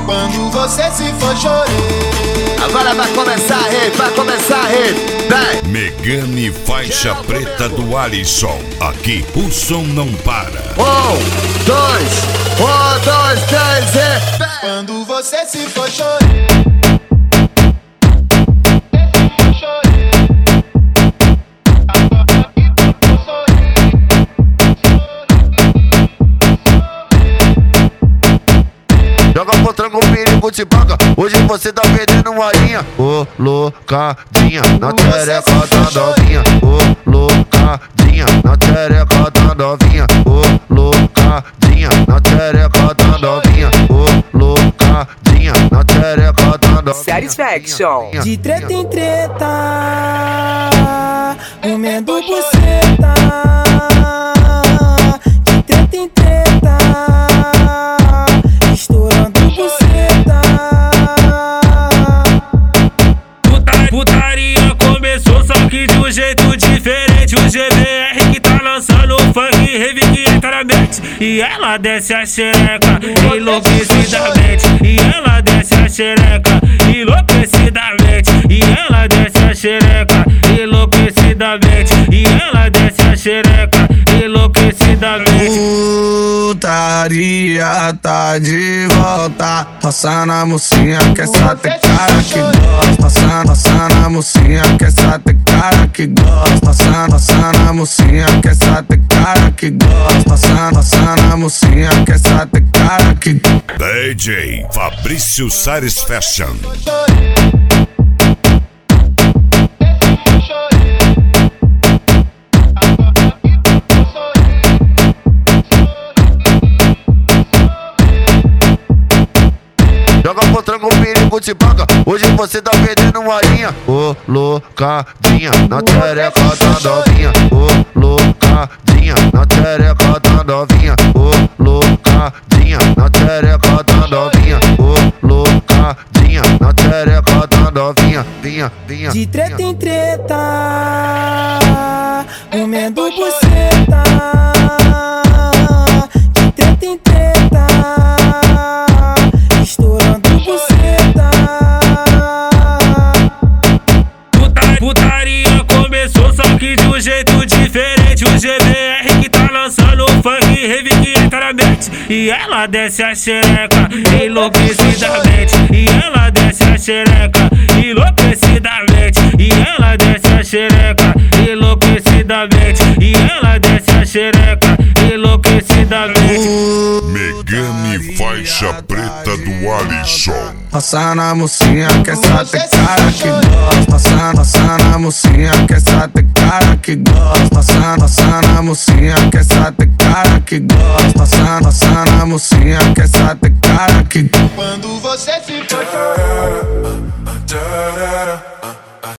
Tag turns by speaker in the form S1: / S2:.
S1: Quando você se for, chorei.
S2: Agora vai começar a rede, vai começar a rede. Vem!
S3: Megane faixa preta do Alisson. Aqui o som não para.
S2: 1, 2, 3 e vem!
S1: Quando você se for, chorei.
S2: Joga pro tranco, o perigo te paga. Hoje você tá perdendo uma linha. Ô, loucadinha, na tereca da novinha. Ô, loucadinha, na tereca da novinha. Ô, loucadinha, na tereca da novinha. Ô, loucadinha, na tereca da novinha.
S4: Satisfaction.
S5: De treta em treta, comendo buceta. De treta em treta, estourando buceta.
S6: Putaria começou, só que de um jeito diferente. O GBR que tá lançando funk, rave que entra na mente. E ela desce a xereca enlouquecidamente. E ela desce a xereca enlouquecidamente. E ela desce a xereca enlouquecidamente. E ela desce a xereca enlouquecidamente.
S7: Putaria tá de volta. Roça na mocinha que essa tem cara que gosta. Roça na mocinha que essa tem cara que gosta. Roça na mocinha que essa tem cara que gosta. Roça na mocinha que essa tem cara que gosta.
S3: DJ Fabrício Satisfaction.
S2: Joga pro tranco, o perigo te paga. Hoje você tá perdendo uma linha. Ô, loucadinha, na tereca da novinha. Ô, loucadinha, na tereca da novinha. Ô, loucadinha, na tereca da novinha. Ô, loucadinha, na tereca da novinha. Vinha.
S5: De treta em treta, comendo buceta. De treta em treta, estourando buceta.
S6: Putaria começou, só que de um jeito diferente. O GBR que tá lançando funk, rave que entra na mente. E ela desce a xereca enlouquecidamente. E ela desce a xereca enlouquecidamente. E ela desce a xereca enlouquecidamente. E ela desce a xereca enlouquecidamente.
S3: Megane faixa preta do Alisson.
S7: Roça na mocinha que essa tem cara que gosta. Roça na mocinha que essa tem cara que gosta. Roça na mocinha que essa tem cara que gosta. Roça na mocinha que essa tem cara que gosta.
S1: Quando você se for, chorei.